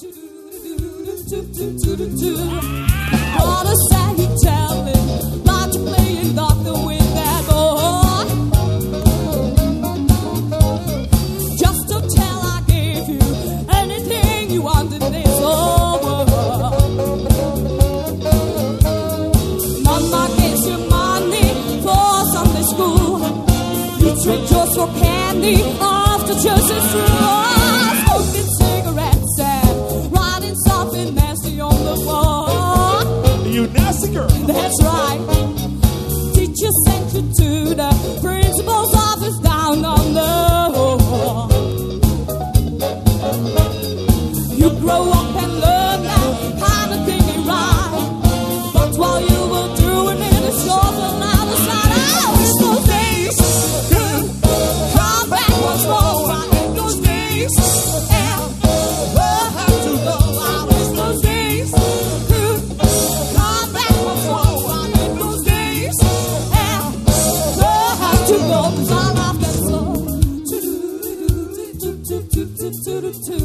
What a sad he telling, not to playing doctor with that boy. Just to tell I gave you anything you wanted in this whole world. Mama gave you money for Sunday school. You tricked yours for candy after church is through. Smoking cigarettes and writing something nasty on the wall. You nasty girl. That's right. Teacher sent you to the principal's office down on the hall. You grow up and learn that kind of thing ain't right. But while you were doing it, it's yours on the other side. Oh, it's those days. Come back once more. I hate those days. And we'll have to go out. It's those days. Come back once more. I hate those days. And we'll have to go. 'Cause I love that song.